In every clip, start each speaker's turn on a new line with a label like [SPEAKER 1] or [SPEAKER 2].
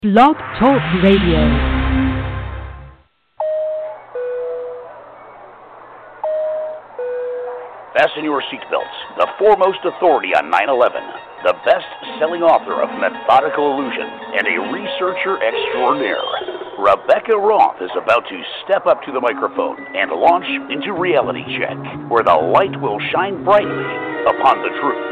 [SPEAKER 1] Blog Talk Radio.
[SPEAKER 2] Fasten your seatbelts. The foremost authority on 9/11, the best-selling author of Methodical Illusion, and a researcher extraordinaire, Rebecca Roth is about to step up to the microphone and launch into Reality Check, where the light will shine brightly upon the truth.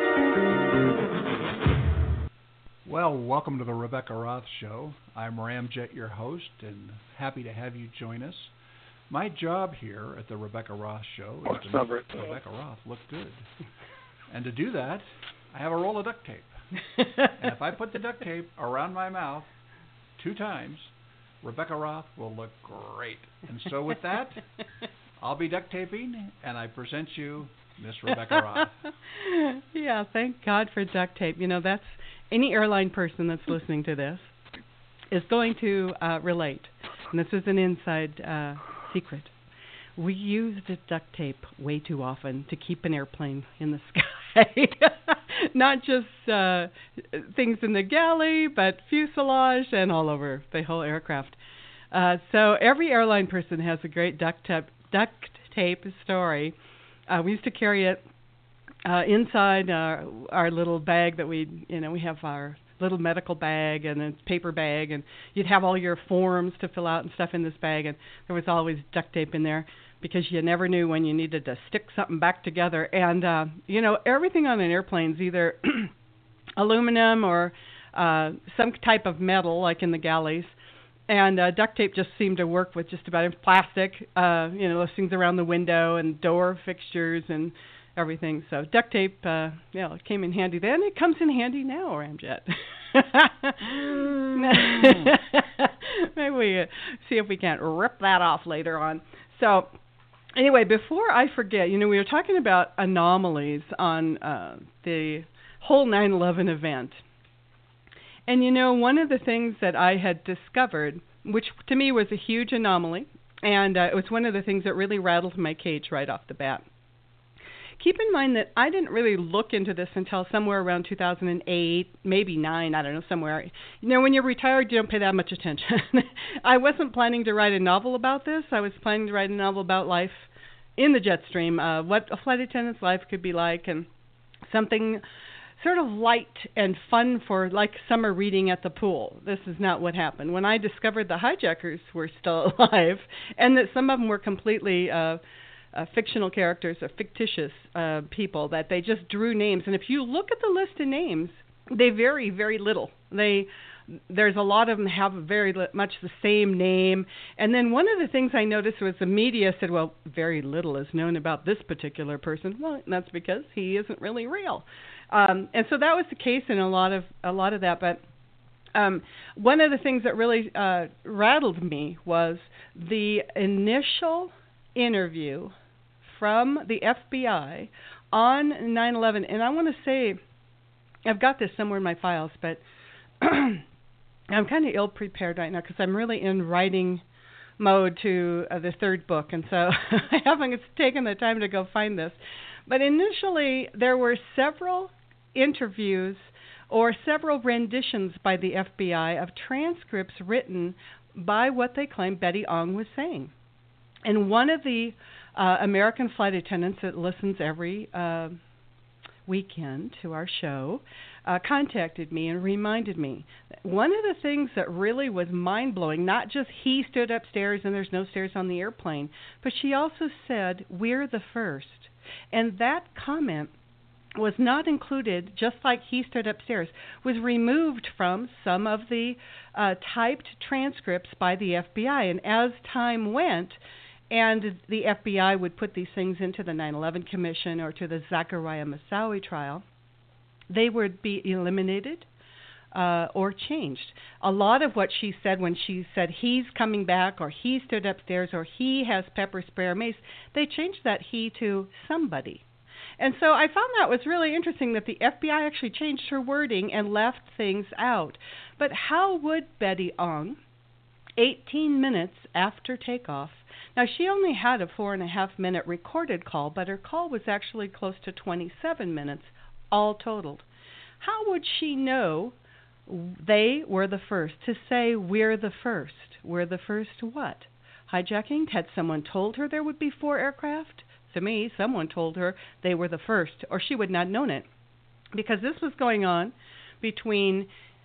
[SPEAKER 3] Well, welcome to the Rebecca Roth Show. I'm Ramjet, your host, and happy to have you join us. My job here at the Rebecca Roth Show is to make Rebecca Roth look good. And to do that, I have a roll of duct tape. And if I put the duct tape around my mouth 2 times, Rebecca Roth will look great. And so with that, I'll be duct taping, and I present you Miss Rebecca Roth.
[SPEAKER 4] Yeah, thank God for duct tape. You know, that's any airline person that's listening to this is going to relate. And this is an inside secret. We use the duct tape way too often to keep an airplane in the sky. Not just things in the galley, but fuselage and all over the whole aircraft. So every airline person has a great duct tape story. We used to carry it inside our little bag that we have our little medical bag and a paper bag, and you'd have all your forms to fill out and stuff in this bag, and there was always duct tape in there because you never knew when you needed to stick something back together. And, everything on an airplane is either aluminum or some type of metal, like in the galleys. And duct tape just seemed to work with just about plastic, those things around the window and door fixtures and everything. So duct tape, it came in handy then. It comes in handy now, Ramjet. Maybe we see if we can't rip that off later on. So anyway, before I forget, we were talking about anomalies on the whole 9/11 event. And, one of the things that I had discovered, which to me was a huge anomaly, and it was one of the things that really rattled my cage right off the bat. Keep in mind that I didn't really look into this until somewhere around 2008, maybe 9, I don't know, somewhere. When you're retired, you don't pay that much attention. I wasn't planning to write a novel about this. I was planning to write a novel about life in the jet stream, what a flight attendant's life could be like, and something sort of light and fun for like summer reading at the pool. This is not what happened. When I discovered the hijackers were still alive and that some of them were completely fictional characters or fictitious people, that they just drew names. And if you look at the list of names, they vary very little. There's a lot of them have very much the same name. And then one of the things I noticed was the media said, well, very little is known about this particular person. Well, that's because he isn't really real. And so that was the case in a lot of that. But one of the things that really rattled me was the initial interview from the FBI on 9/11. And I want to say, I've got this somewhere in my files, but I'm kind of ill-prepared right now because I'm really in writing mode to the 3rd book. And so I haven't taken the time to go find this. But initially, there were several interviews or several renditions by the FBI of transcripts written by what they claimed Betty Ong was saying. And one of the American flight attendants that listens every weekend to our show contacted me and reminded me that one of the things that really was mind-blowing, not just he stood upstairs and there's no stairs on the airplane, but she also said, we're the first. And that comment was not included, just like he stood upstairs, was removed from some of the typed transcripts by the FBI. And as time went, and the FBI would put these things into the 9/11 Commission or to the Zachariah Moussaoui trial, they would be eliminated or changed. A lot of what she said when she said he's coming back or he stood upstairs or he has pepper spray or mace, they changed that he to somebody. And so I found that was really interesting that the FBI actually changed her wording and left things out. But how would Betty Ong, 18 minutes after takeoff, now she only had a 4.5-minute recorded call, but her call was actually close to 27 minutes all totaled. How would she know They were the first. To say we're the first. We're the first to what? Hijacking? Had someone told her there would be 4 aircraft? To me, someone told her they were the first, or she would not have known it. Because this was going on between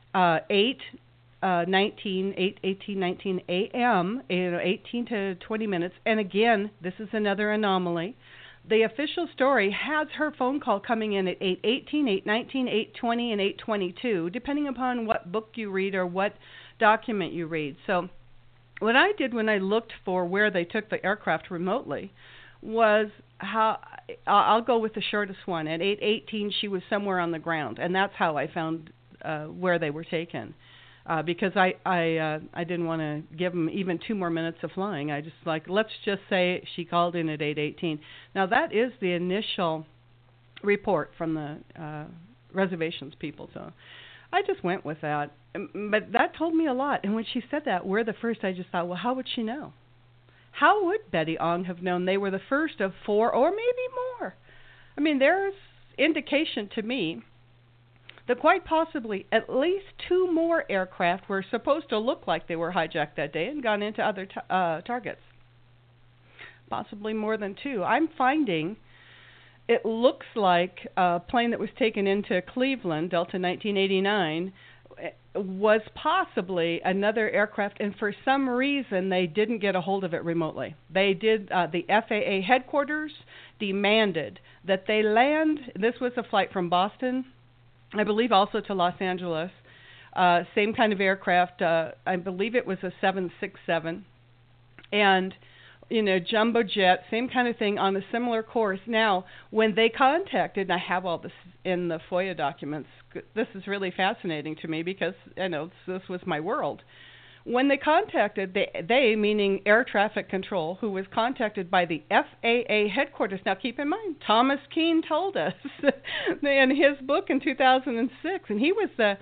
[SPEAKER 4] 18, 19 a.m., 18 to 20 minutes. And again, this is another anomaly. The official story has her phone call coming in at 8:18, 8:19, 8:20, and 8:22, depending upon what book you read or what document you read. So what I did when I looked for where they took the aircraft remotely was I'll go with the shortest one. At 8:18, she was somewhere on the ground, and that's how I found where they were taken. Because I didn't want to give them even 2 more minutes of flying. I just let's just say she called in at 8:18. Now that is the initial report from the reservations people. So I just went with that. But that told me a lot. And when she said that, we're the first, I just thought, well, how would she know? How would Betty Ong have known they were the first of 4 or maybe more? I mean, there's indication to me that quite possibly at least 2 more aircraft were supposed to look like they were hijacked that day and gone into other targets. Possibly more than 2. I'm finding it looks like a plane that was taken into Cleveland, Delta 1989, was possibly another aircraft, and for some reason they didn't get a hold of it remotely. They did. The FAA headquarters demanded that they land. This was a flight from Boston, I believe, also to Los Angeles. Same kind of aircraft. I believe it was a 767, and jumbo jet, same kind of thing on a similar course. Now, when they contacted, and I have all this in the FOIA documents, this is really fascinating to me because, this was my world. When they contacted, they meaning air traffic control, who was contacted by the FAA headquarters. Now, keep in mind, Thomas Keene told us in his book in 2006, and he was the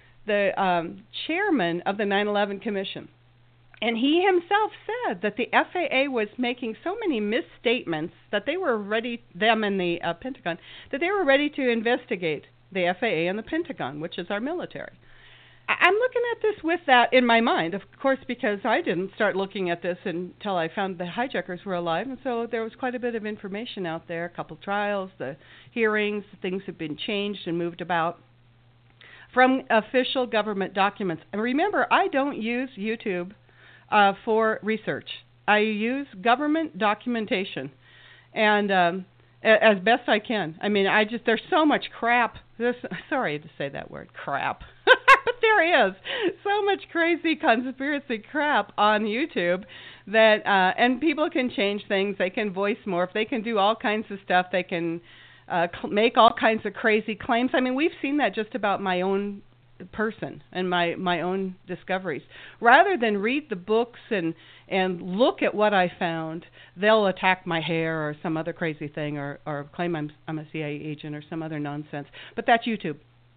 [SPEAKER 4] chairman of the 9/11 Commission. And he himself said that the FAA was making so many misstatements that they were ready, them and the Pentagon, that they were ready to investigate the FAA and the Pentagon, which is our military. I'm looking at this with that in my mind, of course, because I didn't start looking at this until I found the hijackers were alive. And so there was quite a bit of information out there, a couple trials, the hearings, things have been changed and moved about from official government documents. And remember, I don't use YouTube for research. I use government documentation, and as best I can. I mean, there's so much crap. Sorry to say that word, crap. But there is so much crazy conspiracy crap on YouTube that, and people can change things. They can voice morph. They can do all kinds of stuff. They can make all kinds of crazy claims. I mean, we've seen that just about my own person and my own discoveries. Rather than read the books and look at what I found, they'll attack my hair or some other crazy thing or claim I'm a CIA agent or some other nonsense. But that's YouTube.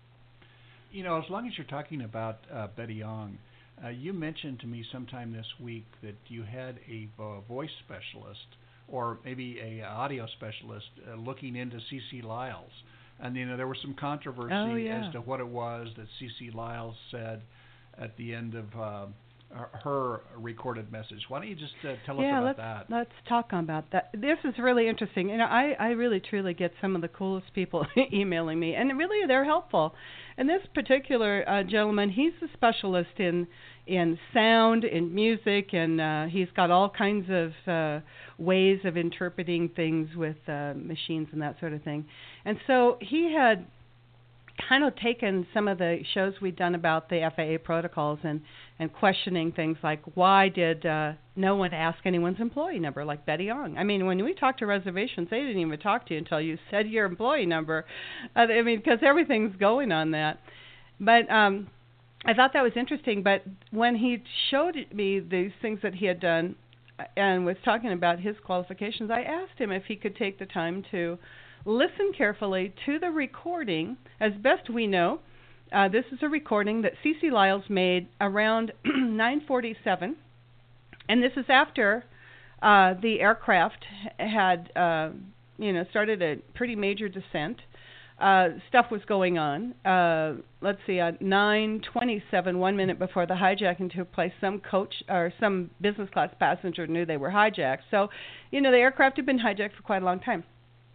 [SPEAKER 3] As long as you're talking about Betty Ong, you mentioned to me sometime this week that you had a voice specialist or maybe a audio specialist looking into C.C. Lyles. And, there was some controversy as to what it was that C.C. Lyles said at the end of her recorded message. Why don't you just tell us about that? Let's
[SPEAKER 4] talk about that. This is really interesting. I really, truly get some of the coolest people emailing me, and really they're helpful. And this particular gentleman, he's a specialist in sound, in music, and he's got all kinds of ways of interpreting things with machines and that sort of thing. And so he had kind of taken some of the shows we'd done about the FAA protocols and questioning things like, why did no one ask anyone's employee number like Betty Ong? I mean, when we talked to reservations, they didn't even talk to you until you said your employee number. I mean, because everything's going on that. But I thought that was interesting. But when he showed me these things that he had done and was talking about his qualifications, I asked him if he could take the time to listen carefully to the recording. As best we know, this is a recording that C.C. Lyles made around 9:47, and this is after the aircraft had, started a pretty major descent. stuff was going on. Let's see, at 9:27, 1 minute before the hijacking took place, some coach or some business class passenger knew they were hijacked. So, the aircraft had been hijacked for quite a long time.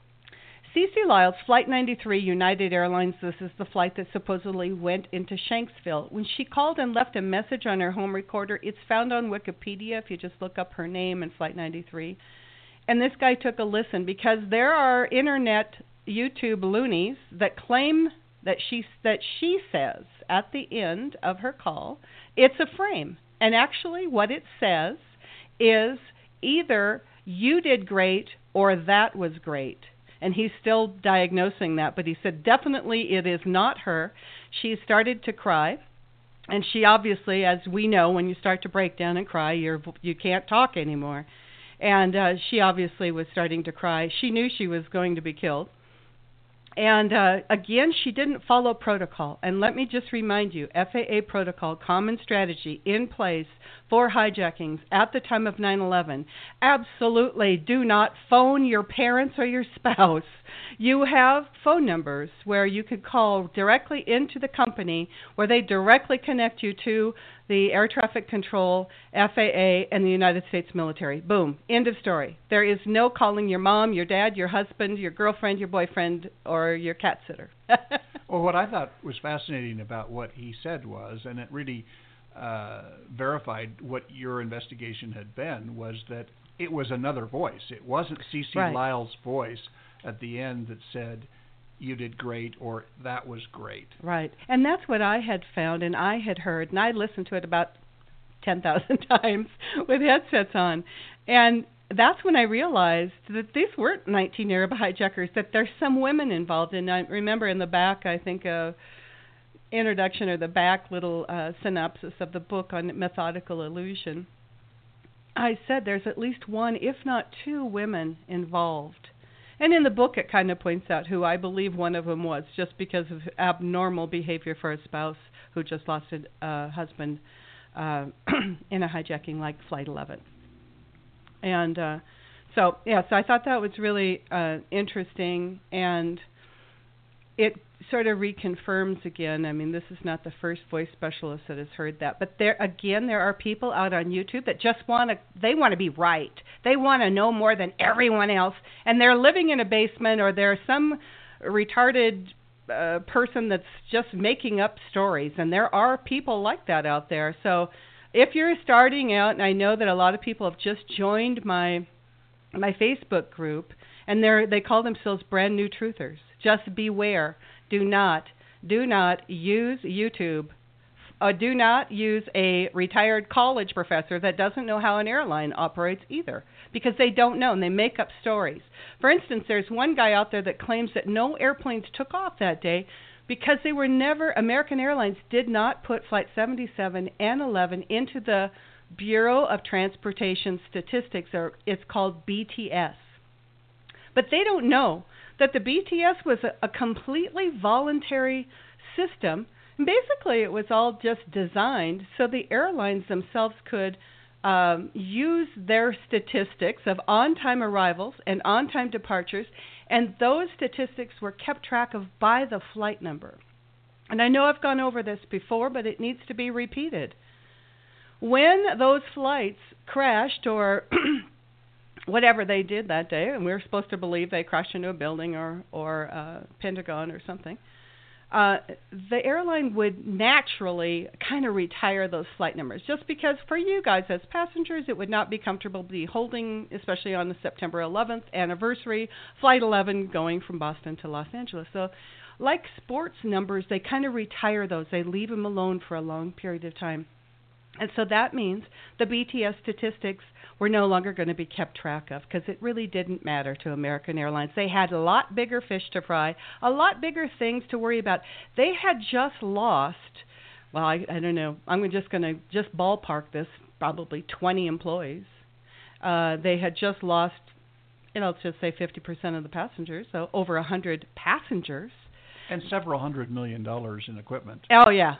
[SPEAKER 4] Cece Lyles, Flight 93, United Airlines, this is the flight that supposedly went into Shanksville. When she called and left a message on her home recorder, it's found on Wikipedia if you just look up her name and Flight 93. And this guy took a listen because there are internet YouTube loonies that claim that she says at the end of her call, it's a frame. And actually what it says is either you did great or that was great. And he's still diagnosing that, but he said definitely it is not her. She started to cry, and she obviously, as we know, when you start to break down and cry, you can't talk anymore. And she obviously was starting to cry. She knew she was going to be killed. And again, she didn't follow protocol. And let me just remind you, FAA protocol, common strategy in place for hijackings at the time of 9/11. Absolutely do not phone your parents or your spouse. You have phone numbers where you could call directly into the company where they directly connect you to the air traffic control, FAA, and the United States military. Boom. End of story. There is no calling your mom, your dad, your husband, your girlfriend, your boyfriend, or your cat sitter.
[SPEAKER 3] Well, what I thought was fascinating about what he said was, and it really verified what your investigation had been, was that it was another voice. It wasn't Cece Lyle's voice at the end that said, you did great, or that was great.
[SPEAKER 4] Right. And that's what I had found, and I had heard, and I listened to it about 10,000 times with headsets on. And that's when I realized that these weren't 19 Arab hijackers, that there's some women involved. And I remember in the back, I think, introduction or the back little synopsis of the book on methodical illusion, I said there's at least one, if not two, women involved. And in the book, it kind of points out who I believe one of them was, just because of abnormal behavior for a spouse who just lost a husband in a hijacking like Flight 11. And so I thought that was really interesting, and it sort of reconfirms again. I mean, this is not the first voice specialist that has heard that, but there are people out on YouTube that just want to be right. They want to know more than everyone else, and they're living in a basement, or they're some retarded person that's just making up stories, and there are people like that out there. So if you're starting out, and I know that a lot of people have just joined my Facebook group, and they call themselves brand new truthers. Just beware. Do not use YouTube. Do not use a retired college professor that doesn't know how an airline operates either, because they don't know, and they make up stories. For instance, there's one guy out there that claims that no airplanes took off that day because American Airlines did not put Flight 77 and 11 into the Bureau of Transportation Statistics, or it's called BTS. But they don't know that the BTS was a completely voluntary system. And basically, it was all just designed so the airlines themselves could use their statistics of on-time arrivals and on-time departures, and those statistics were kept track of by the flight number. And I know I've gone over this before, but it needs to be repeated. When those flights crashed, or whatever they did that day, and we're supposed to believe they crashed into a building or Pentagon or something, the airline would naturally kind of retire those flight numbers, just because for you guys as passengers, it would not be comfortable to be holding, especially on the September 11th anniversary, Flight 11 going from Boston to Los Angeles. So like sports numbers, they kind of retire those. They leave them alone for a long period of time. And so that means the BTS statistics were no longer going to be kept track of, because it really didn't matter to American Airlines. They had a lot bigger fish to fry, a lot bigger things to worry about. They had just lost, well, I don't know, I'm just going to ballpark this, probably 20 employees. They had just lost, let's just say 50% of the passengers, so over 100 passengers.
[SPEAKER 3] And several $100 million in equipment.
[SPEAKER 4] Oh, yeah.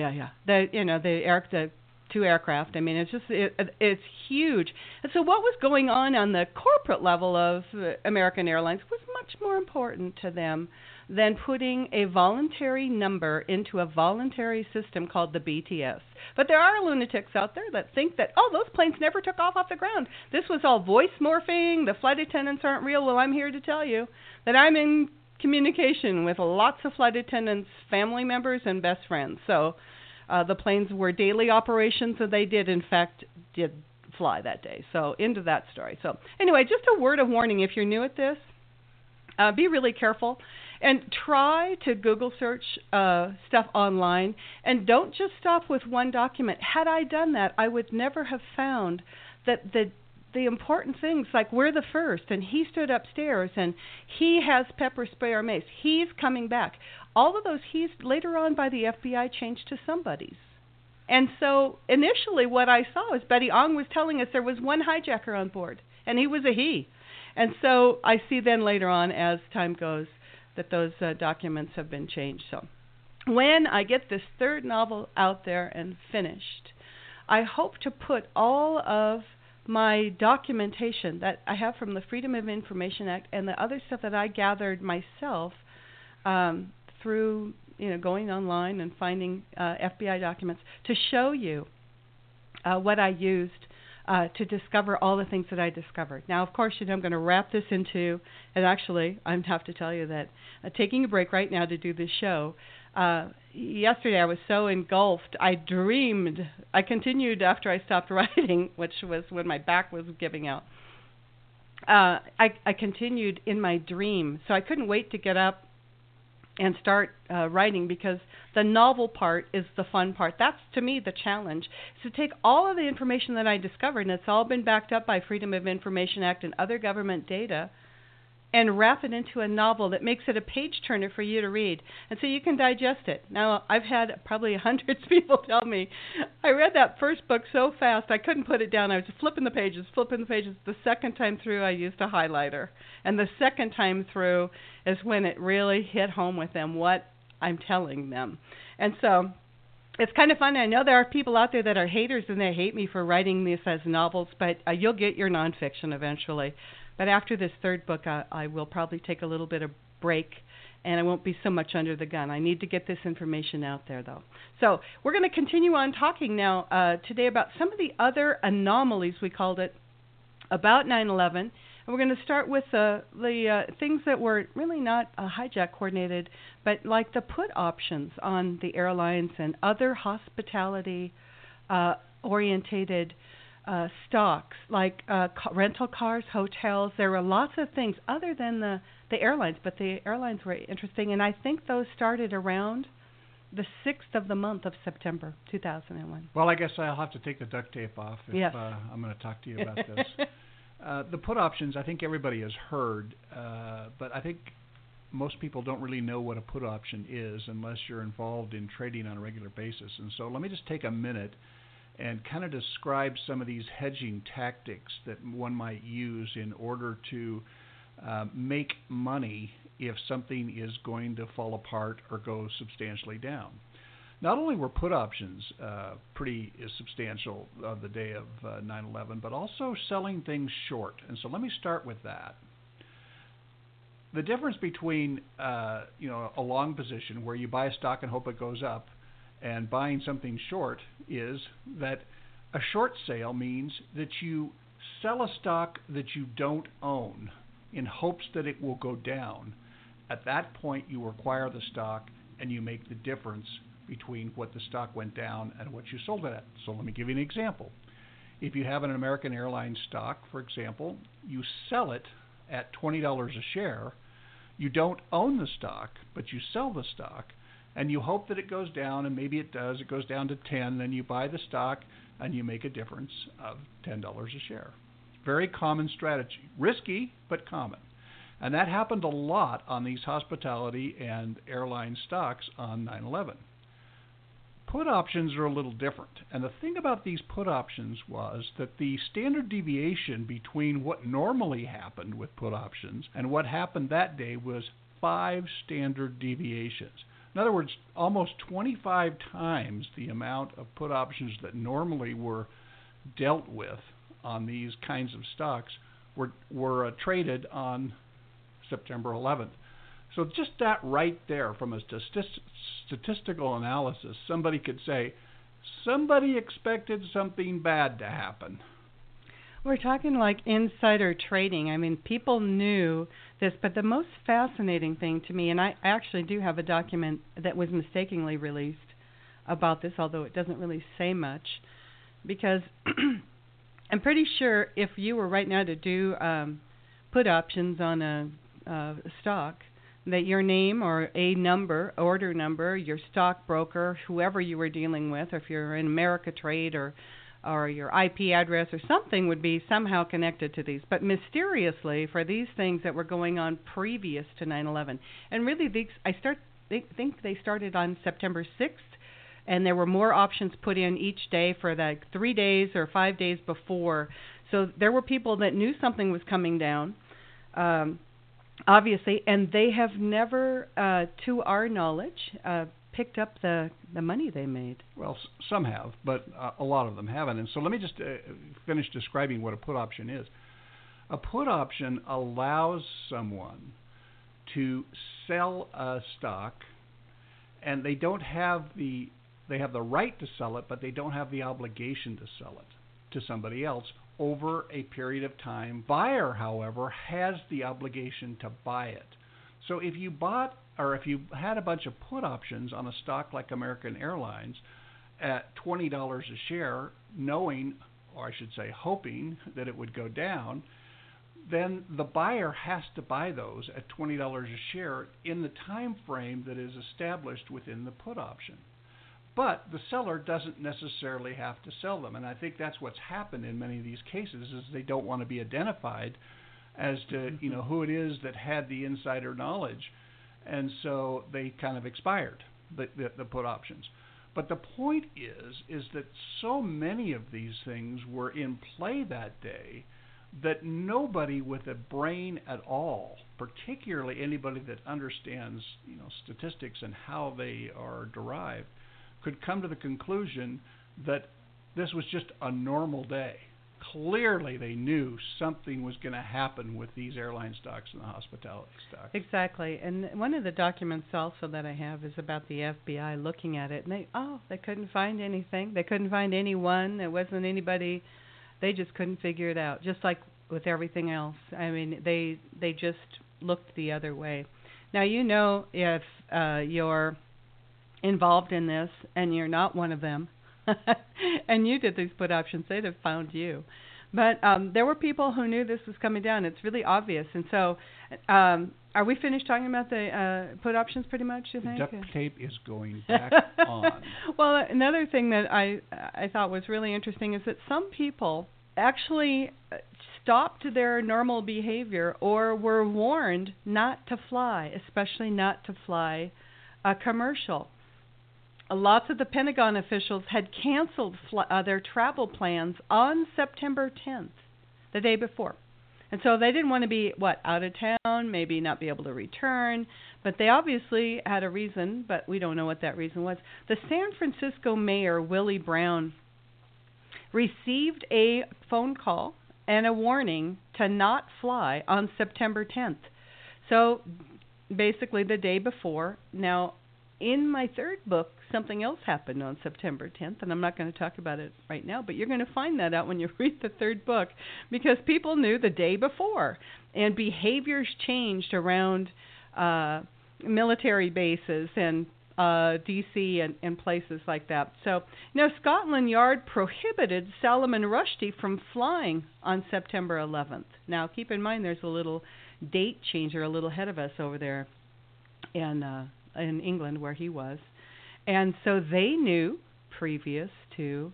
[SPEAKER 4] The two aircraft. I mean, it's huge. And so what was going on the corporate level of American Airlines was much more important to them than putting a voluntary number into a voluntary system called the BTS. But there are lunatics out there that think that, oh, those planes never took off the ground. This was all voice morphing. The flight attendants aren't real. Well, I'm here to tell you that I'm in communication with lots of flight attendants, family members, and best friends. So the planes were daily operations, so they did, in fact, fly that day. So into that story. So anyway, just a word of warning if you're new at this. Be really careful and try to Google search stuff online, and don't just stop with one document. Had I done that, I would never have found that the important things, like we're the first, and he stood upstairs, and he has pepper spray or mace. He's coming back. All of those he's later on by the FBI changed to somebody's. And so initially what I saw is Betty Ong was telling us there was one hijacker on board, and he was a he. And so I see then later on as time goes that those documents have been changed. So when I get this third novel out there and finished, I hope to put all of my documentation that I have from the Freedom of Information Act and the other stuff that I gathered myself through going online and finding FBI documents to show you what I used to discover all the things that I discovered. Now, of course, I'm going to wrap this into, and actually, I have to tell you that taking a break right now to do this show, yesterday I was so engulfed, I continued after I stopped writing, which was when my back was giving out. I continued in my dream, so I couldn't wait to get up and start writing, because the novel part is the fun part. That's, to me, the challenge, is to take all of the information that I discovered, and it's all been backed up by Freedom of Information Act and other government data, and wrap it into a novel that makes it a page-turner for you to read, and so you can digest it. Now, I've had probably hundreds of people tell me, I read that first book so fast I couldn't put it down. I was flipping the pages. The second time through, I used a highlighter. And the second time through is when it really hit home with them what I'm telling them. And so it's kind of fun. I know there are people out there that are haters and they hate me for writing this as novels, but you'll get your nonfiction eventually. But after this third book, I will probably take a little bit of break, and I won't be so much under the gun. I need to get this information out there, though. So we're going to continue on talking now today about some of the other anomalies, we called it, about 9/11. And we're going to start with the things that were really not hijack coordinated, but like the put options on the airlines and other hospitality orientated stocks, like rental cars, hotels. There were lots of things other than the airlines, but the airlines were interesting, and I think those started around the 6th of the month of September 2001.
[SPEAKER 3] Well, I guess I'll have to take the duct tape off if
[SPEAKER 4] yes.
[SPEAKER 3] I'm going to talk to you about this. The put options, I think everybody has heard, but I think most people don't really know what a put option is unless you're involved in trading on a regular basis. And so let me just take a minute and kind of describe some of these hedging tactics that one might use in order to make money if something is going to fall apart or go substantially down. Not only were put options pretty substantial on the day of 9/11, but also selling things short. And so let me start with that. The difference between a long position where you buy a stock and hope it goes up and buying something short is that a short sale means that you sell a stock that you don't own in hopes that it will go down. At that point, you acquire the stock and you make the difference between what the stock went down and what you sold it at. So let me give you an example. If you have an American Airlines stock, for example, you sell it at $20 a share. You don't own the stock, but you sell the stock, and you hope that it goes down, and maybe it does. It goes down to 10, then you buy the stock, and you make a difference of $10 a share. Very common strategy. Risky, but common. And that happened a lot on these hospitality and airline stocks on 9/11. Put options are a little different. And the thing about these put options was that the standard deviation between what normally happened with put options and what happened that day was 5 standard deviations. In other words, almost 25 times the amount of put options that normally were dealt with on these kinds of stocks were traded on September 11th. So just that right there, from a statistical analysis, somebody could say, somebody expected something bad to happen.
[SPEAKER 4] We're talking like insider trading. I mean, people knew this, but the most fascinating thing to me, and I actually do have a document that was mistakenly released about this, although it doesn't really say much, because I'm pretty sure if you were right now to do put options on a stock, that your name or a number, order number, your stockbroker, whoever you were dealing with, or if you're in Ameritrade or your IP address or something would be somehow connected to these. But mysteriously, for these things that were going on previous to 9/11, and really these, think they started on September 6th, and there were more options put in each day for like 3 days or 5 days before. So there were people that knew something was coming down, obviously, and they have never, to our knowledge, picked up the money they made.
[SPEAKER 3] Well, some have, but a lot of them haven't. And so let me just finish describing what a put option is. A put option allows someone to sell a stock, and they have the right to sell it, but they don't have the obligation to sell it to somebody else over a period of time. Buyer, however, has the obligation to buy it. So if you bought, or if you had a bunch of put options on a stock like American Airlines at $20 a share, knowing, or I should say hoping, that it would go down, then the buyer has to buy those at $20 a share in the time frame that is established within the put option. But the seller doesn't necessarily have to sell them, and I think that's what's happened in many of these cases, is they don't want to be identified as to who it is that had the insider knowledge, and so they kind of expired the put options. But the point is that so many of these things were in play that day that nobody with a brain at all, particularly anybody that understands statistics and how they are derived, could come to the conclusion that this was just a normal day. Clearly they knew something was going to happen with these airline stocks and the hospitality stocks.
[SPEAKER 4] Exactly. And one of the documents also that I have is about the FBI looking at it, and they couldn't find anything. They couldn't find anyone. There wasn't anybody. They just couldn't figure it out, just like with everything else. I mean, they just looked the other way. Now, if you're involved in this and you're not one of them and you did these put options, they'd have found you. But there were people who knew this was coming down. It's really obvious. And so are we finished talking about the put options pretty much, you think?
[SPEAKER 3] Duct tape is going back on.
[SPEAKER 4] Well, another thing that I thought was really interesting is that some people actually stopped their normal behavior or were warned not to fly, especially not to fly a commercial. Lots of the Pentagon officials had canceled their travel plans on September 10th, the day before. And so they didn't want to be, out of town, maybe not be able to return. But they obviously had a reason, but we don't know what that reason was. The San Francisco mayor, Willie Brown, received a phone call and a warning to not fly on September 10th. So basically the day before. Now, in my third book, something else happened on September 10th, and I'm not going to talk about it right now, but you're going to find that out when you read the third book, because people knew the day before, and behaviors changed around military bases and D.C. and places like that. So, Scotland Yard prohibited Salman Rushdie from flying on September 11th. Now, keep in mind there's a little date changer a little ahead of us over there in England where he was. And so they knew previous to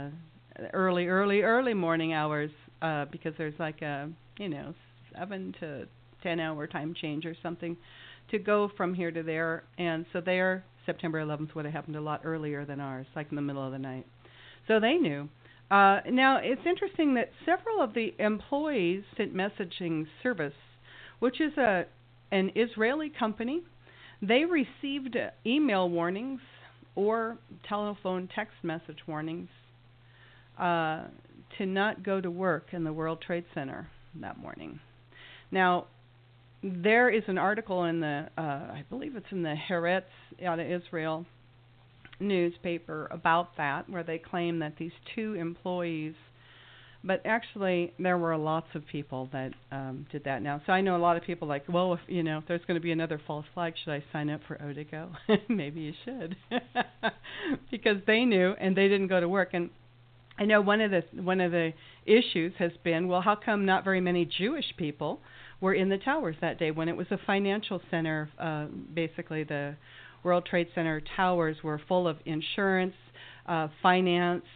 [SPEAKER 4] early morning hours, because there's like a 7 to 10 hour time change or something to go from here to there. And so their September 11th would have happened a lot earlier than ours, like in the middle of the night. So they knew. Now, it's interesting that several of the employees sent Messaging Service, which is an Israeli company. They received email warnings or telephone text message warnings to not go to work in the World Trade Center that morning. Now, there is an article in the, I believe it's in the Haaretz out of Israel newspaper about that, where they claim that these 2 employees, but actually there were lots of people that did that now. So I know a lot of people like, well, if there's going to be another false flag, should I sign up for Odigo? Maybe you should, because they knew and they didn't go to work. And I know one of the issues has been, well, how come not very many Jewish people were in the towers that day when it was a financial center? Basically, the World Trade Center towers were full of insurance, finance,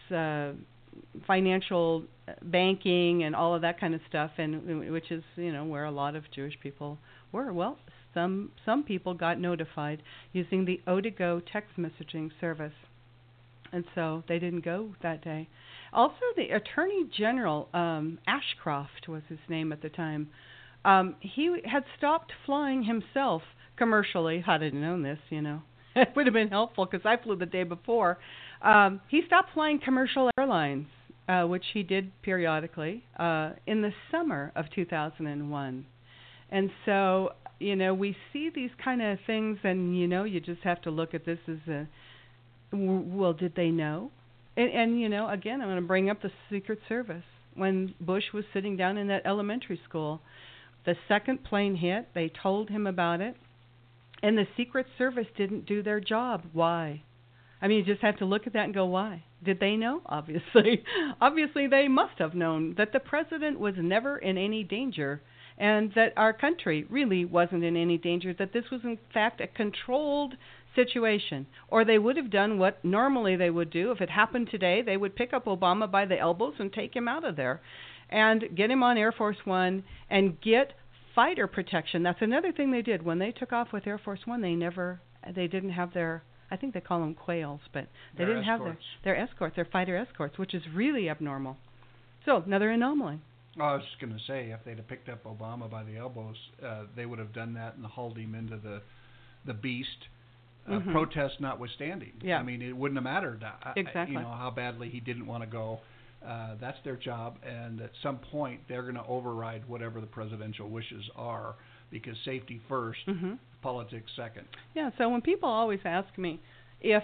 [SPEAKER 4] financial banking, and all of that kind of stuff, and which is where a lot of Jewish people were. Well, some people got notified using the Odigo text messaging service, and so they didn't go that day. Also, the Attorney General, Ashcroft was his name at the time, he had stopped flying himself commercially. How did I know this, It would have been helpful because I flew the day before. He stopped flying commercial airlines, which he did periodically, in the summer of 2001. And so, we see these kind of things, and, you just have to look at this as well, did they know? And again, I'm going to bring up the Secret Service. When Bush was sitting down in that elementary school, the second plane hit, they told him about it, and the Secret Service didn't do their job. Why? I mean, you just have to look at that and go, why? Did they know? Obviously. Obviously, they must have known that the president was never in any danger and that our country really wasn't in any danger, that this was, in fact, a controlled situation. Or they would have done what normally they would do. If it happened today, they would pick up Obama by the elbows and take him out of there and get him on Air Force One and get fighter protection. That's another thing they did. When they took off with Air Force One, they didn't have their, I think they call them quails, but they didn't have their escorts, their fighter escorts, which is really abnormal. So, another anomaly.
[SPEAKER 3] I was just going to say, if they'd have picked up Obama by the elbows, they would have done that and hauled him into the beast, protest notwithstanding.
[SPEAKER 4] Yeah.
[SPEAKER 3] I mean, it wouldn't have mattered.
[SPEAKER 4] Exactly.
[SPEAKER 3] How badly he didn't want to go. That's their job, and at some point they're going to override whatever the presidential wishes are, because safety first, politics second.
[SPEAKER 4] Yeah, so when people always ask me if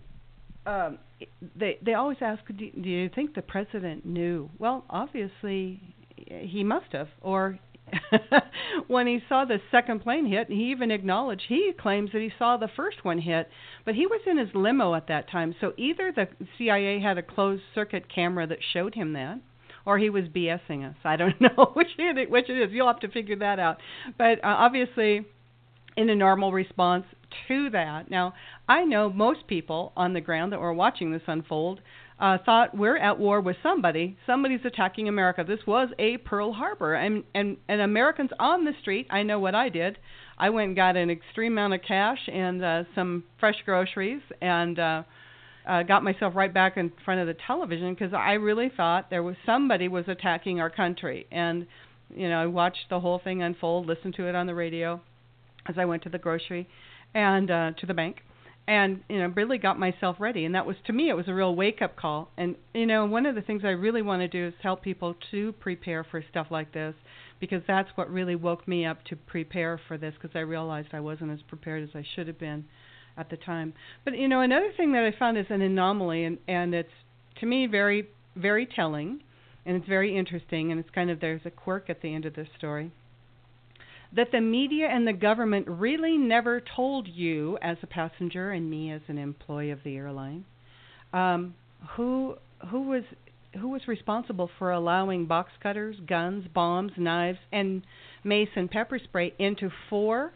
[SPEAKER 4] they always ask, do you think the president knew? Well, obviously he must have, or when he saw the second plane hit, he even acknowledged, he claims that he saw the first one hit, but he was in his limo at that time, so either the CIA had a closed circuit camera that showed him that, or he was BSing us. I don't know which it is. You'll have to figure that out. But obviously, in a normal response to that, now, I know most people on the ground that were watching this unfold thought we're at war with somebody. Somebody's attacking America. This was a Pearl Harbor. And Americans on the street, I know what I did. I went and got an extreme amount of cash and some fresh groceries and got myself right back in front of the television because I really thought somebody was attacking our country. And, I watched the whole thing unfold, listened to it on the radio as I went to the grocery and to the bank. And, really got myself ready. And that was, to me, it was a real wake-up call. And, one of the things I really want to do is help people to prepare for stuff like this, because that's what really woke me up to prepare for this, because I realized I wasn't as prepared as I should have been at the time. But, another thing that I found is an anomaly, and it's, to me, very, very telling, and it's very interesting, and it's kind of, there's a quirk at the end of this story, that the media and the government really never told you as a passenger and me as an employee of the airline who was responsible for allowing box cutters, guns, bombs, knives, and mace and pepper spray into four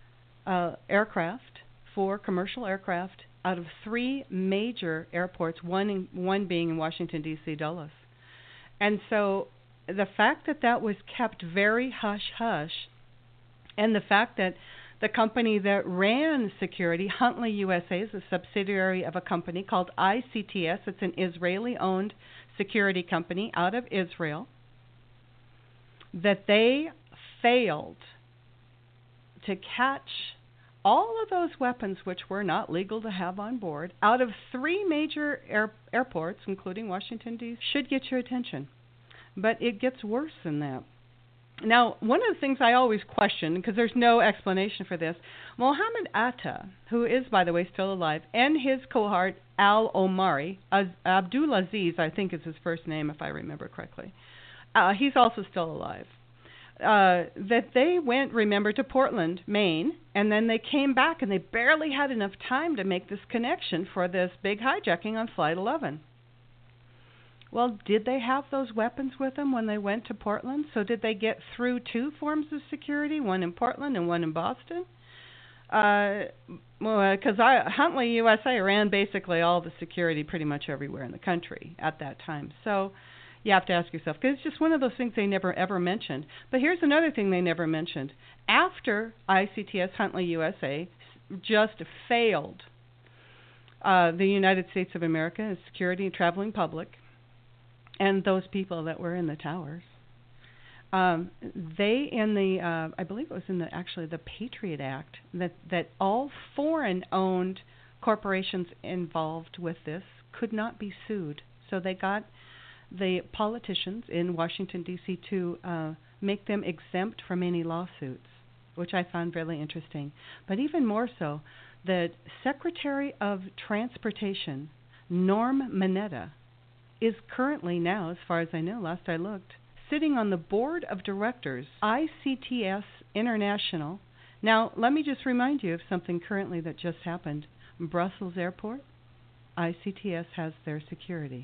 [SPEAKER 4] commercial aircraft out of 3 major airports, one being in Washington, D.C., Dulles. And so the fact that was kept very hush-hush, and the fact that the company that ran security, Huntley USA, is a subsidiary of a company called ICTS. It's an Israeli-owned security company out of Israel. That they failed to catch all of those weapons, which were not legal to have on board, out of 3 major airports, including Washington, D.C., should get your attention. But it gets worse than that. Now, one of the things I always question, because there's no explanation for this, Mohammed Atta, who is, by the way, still alive, and his cohort, Al-Omari, Abdulaziz, I think is his first name, if I remember correctly, he's also still alive, that they went, remember, to Portland, Maine, and then they came back, and they barely had enough time to make this connection for this big hijacking on Flight 11. Well, did they have those weapons with them when they went to Portland? So did they get through two forms of security, one in Portland and one in Boston? Because Huntley USA ran basically all the security pretty much everywhere in the country at that time. So you have to ask yourself, because it's just one of those things they never ever mentioned. But here's another thing they never mentioned. After ICTS Huntley USA just failed the United States of America as security and traveling public, and those people that were in the towers, they in the I believe it was in the Patriot Act that all foreign-owned corporations involved with this could not be sued. So they got the politicians in Washington D.C. to make them exempt from any lawsuits, which I found really interesting. But even more so, the Secretary of Transportation, Norm Mineta, is currently now, as far as I know, last I looked, sitting on the board of directors, ICTS International. Now, let me just remind you of something currently that just happened. Brussels Airport, ICTS has their security.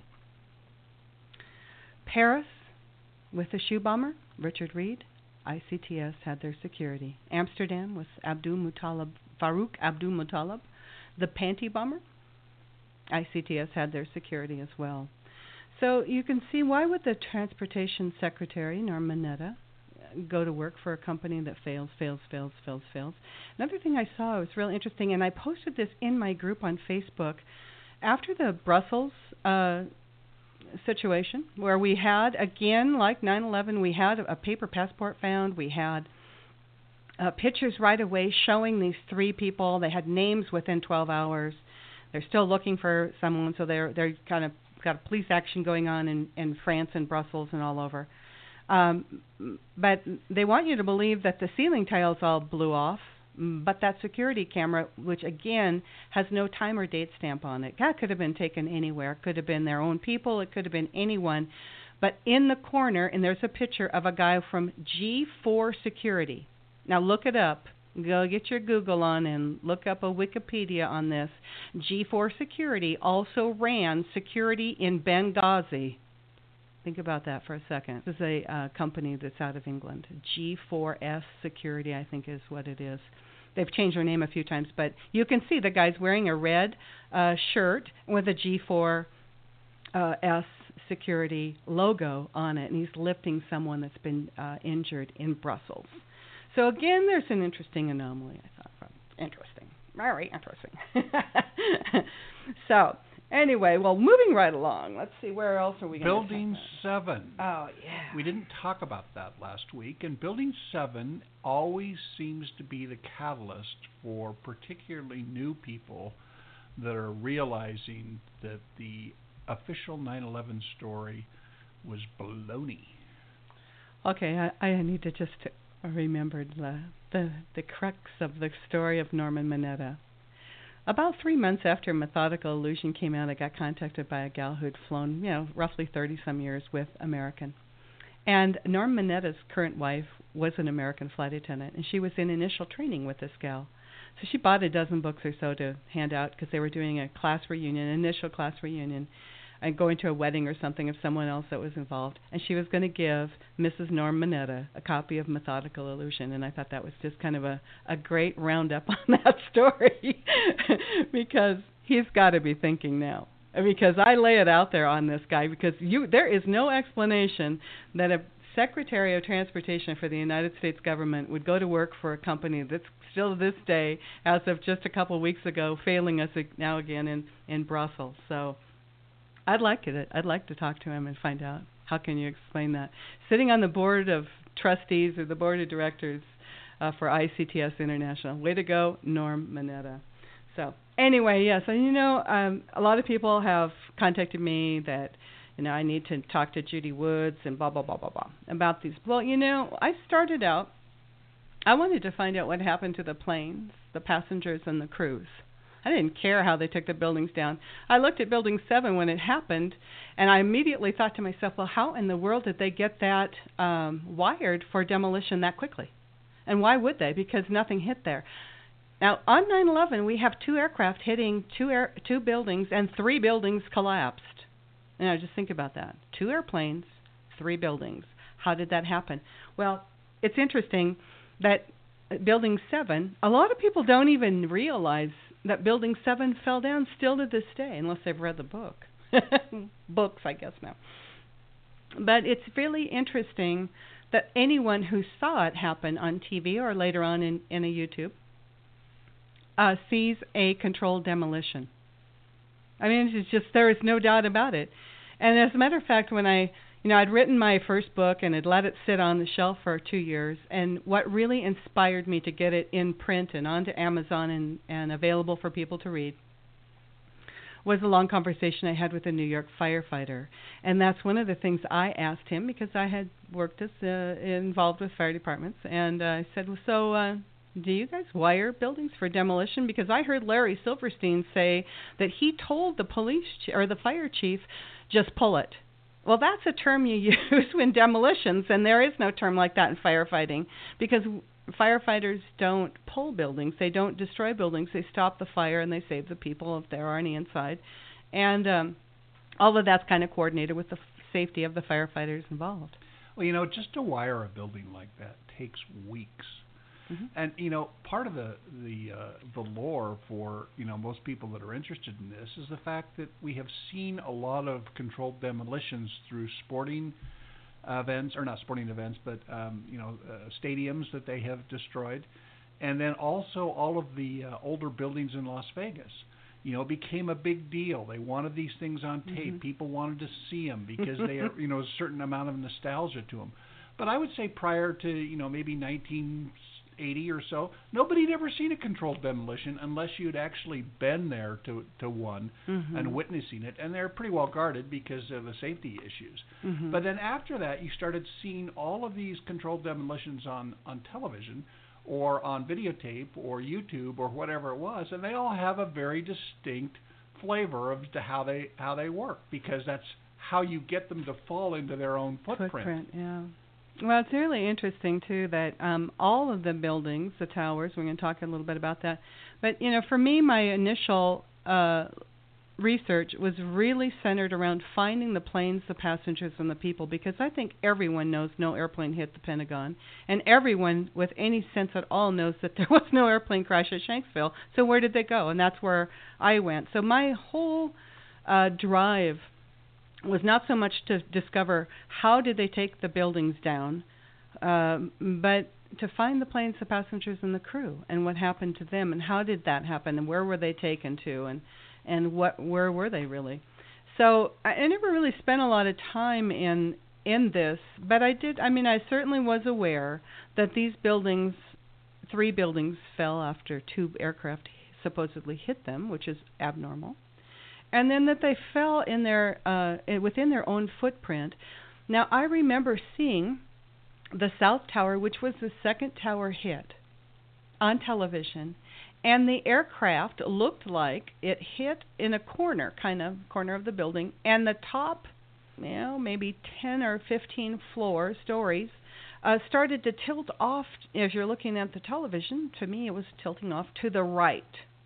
[SPEAKER 4] Paris, with the shoe bomber, Richard Reed, ICTS had their security. Amsterdam with Farouk Abdul Muttalib, the panty bomber, ICTS had their security as well. So you can see, why would the Transportation Secretary, Norm Mineta, go to work for a company that fails? Another thing I saw was really interesting, and I posted this in my group on Facebook. After the Brussels situation, where we had, again, like 9/11, we had a paper passport found. We had pictures right away showing these three people. They had names within 12 hours. They're still looking for someone, so they're kind of got a police action going on in France and Brussels and all over. But they want you to believe that the ceiling tiles all blew off, but that security camera, which again has no time or date stamp on it, that could have been taken anywhere. It could have been their own people. It could have been anyone. But in the corner, and there's a picture of a guy from G4 Security. Now look it up. Go get your Google on and look up a Wikipedia on this. G4 Security also ran security in Benghazi. Think about that for a second. This is a company that's out of England. G4S Security, I think is what it is. They've changed their name a few times, but you can see the guy's wearing a red shirt with a G4S Security logo on it, and he's lifting someone that's been injured in Brussels. So again, there's an interesting anomaly, I thought. Interesting. Very interesting. So, anyway, well, moving right along. Let's see, where else are we going to
[SPEAKER 3] Building 7.
[SPEAKER 4] Oh, yeah.
[SPEAKER 3] We didn't talk about that last week, and Building 7 always seems to be the catalyst for particularly new people that are realizing that the official 9/11 story was baloney.
[SPEAKER 4] Okay, I need to just remember the crux of the story of Norman Mineta. About 3 months after Methodical Illusion came out, I got contacted by a gal who'd flown, roughly 30-some years with American. And Norm Mineta's current wife was an American flight attendant, and she was in initial training with this gal. So she bought a dozen books or so to hand out because they were doing a class reunion, initial class reunion, and going to a wedding or something of someone else that was involved. And she was going to give Mrs. Norm Mineta a copy of Methodical Illusion. And I thought that was just kind of a great roundup on that story because he's got to be thinking now. Because I lay it out there on this guy because there is no explanation that a Secretary of Transportation for the United States government would go to work for a company that's still to this day, as of just a couple of weeks ago, failing us now again in Brussels. So I'd like to talk to him and find out how can you explain that. Sitting on the board of trustees or the board of directors for ICTS International. Way to go, Norm Mineta. So anyway, yes, and a lot of people have contacted me that, I need to talk to Judy Woods and blah, blah, blah, blah, blah about these. Well, I started out, I wanted to find out what happened to the planes, the passengers, and the crews. I didn't care how they took the buildings down. I looked at Building 7 when it happened, and I immediately thought to myself, well, how in the world did they get that wired for demolition that quickly? And why would they? Because nothing hit there. Now, on 9/11, we have 2 aircraft hitting 2 buildings, and 3 buildings collapsed. Just think about that. 2 airplanes, 3 buildings. How did that happen? Well, it's interesting that Building 7, a lot of people don't even realize that Building 7 fell down still to this day, unless they've read the book. Books, I guess, now. But it's really interesting that anyone who saw it happen on TV or later on in a YouTube sees a controlled demolition. I mean, it's just, there is no doubt about it. And as a matter of fact, when I'd written my first book and had let it sit on the shelf for 2 years, and what really inspired me to get it in print and onto Amazon and available for people to read was a long conversation I had with a New York firefighter. And that's one of the things I asked him, because I had worked involved with fire departments, and I said, well, so do you guys wire buildings for demolition? Because I heard Larry Silverstein say that he told the police or the fire chief, just pull it. Well, that's a term you use in demolitions, and there is no term like that in firefighting, because firefighters don't pull buildings. They don't destroy buildings. They stop the fire, and they save the people if there are any inside. And all of that's kind of coordinated with the safety of the firefighters involved.
[SPEAKER 3] Well, just to wire a building like that takes weeks. Mm-hmm. And, part of the lore for, most people that are interested in this is the fact that we have seen a lot of controlled demolitions through sporting events, or not sporting events, but, stadiums that they have destroyed. And then also all of the older buildings in Las Vegas, became a big deal. They wanted these things on tape. Mm-hmm. People wanted to see them because they are, a certain amount of nostalgia to them. But I would say prior to, maybe 1980 or so, nobody had ever seen a controlled demolition unless you'd actually been there to one mm-hmm. and witnessing it. And they're pretty well guarded because of the safety issues. Mm-hmm. But then after that, you started seeing all of these controlled demolitions on television or on videotape or YouTube or whatever it was, and they all have a very distinct flavor of how they work, because that's how you get them to fall into their own footprint.
[SPEAKER 4] Yeah. Well, it's really interesting, too, that all of the buildings, the towers, we're going to talk a little bit about that. But, for me, my initial research was really centered around finding the planes, the passengers, and the people, because I think everyone knows no airplane hit the Pentagon, and everyone with any sense at all knows that there was no airplane crash at Shanksville. So where did they go? And that's where I went. So my whole drive was not so much to discover how did they take the buildings down, but to find the planes, the passengers, and the crew, and what happened to them, and how did that happen, and where were they taken to, and where were they really. So I never really spent a lot of time in this, but I certainly was aware that these buildings, 3 buildings, fell after 2 aircraft supposedly hit them, which is abnormal. And then that they fell in within their own footprint. Now, I remember seeing the South Tower, which was the second tower hit, on television, and the aircraft looked like it hit in a corner of the building, and the top, maybe 10 or 15 stories, started to tilt off. As you're looking at the television, to me it was tilting off to the right.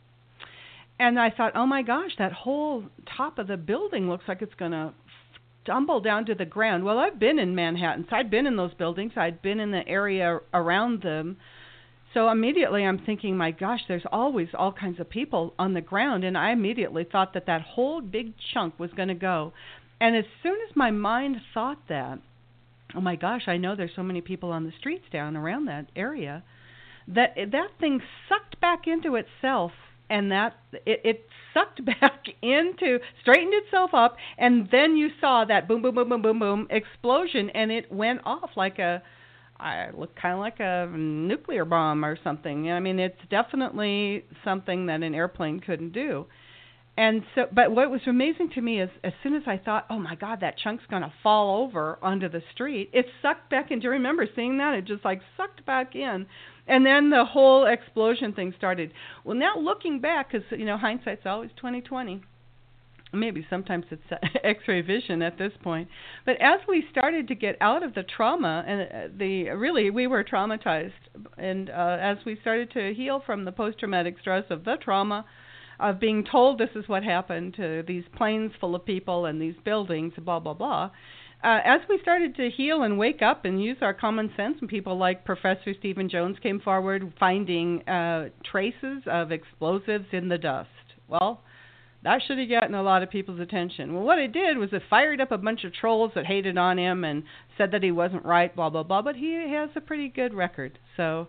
[SPEAKER 4] And I thought, oh my gosh, that whole top of the building looks like it's going to tumble down to the ground. Well, I've been in Manhattan, so I'd been in those buildings. I'd been in the area around them. So immediately I'm thinking, my gosh, there's always all kinds of people on the ground. And I immediately thought that whole big chunk was going to go. And as soon as my mind thought that, oh my gosh, I know there's so many people on the streets down around that area, that thing sucked back into itself. And that it sucked back straightened itself up, and then you saw that boom, boom, boom, boom, boom, boom explosion, and it went off looked kind of like a nuclear bomb or something. I mean, it's definitely something that an airplane couldn't do. And so, but what was amazing to me is as soon as I thought, oh my God, that chunk's going to fall over onto the street, it sucked back in. Do you remember seeing that? It just like sucked back in. And then the whole explosion thing started. Well, now looking back, because, hindsight's always 20/20. Maybe sometimes it's X-ray vision at this point. But as we started to get out of the trauma, and we were traumatized, and as we started to heal from the post-traumatic stress of the trauma, of being told this is what happened to these planes full of people and these buildings, blah, blah, blah, as we started to heal and wake up and use our common sense, and people like Professor Stephen Jones came forward finding traces of explosives in the dust. Well, that should have gotten a lot of people's attention. Well, what it did was it fired up a bunch of trolls that hated on him and said that he wasn't right, blah, blah, blah, but he has a pretty good record. So,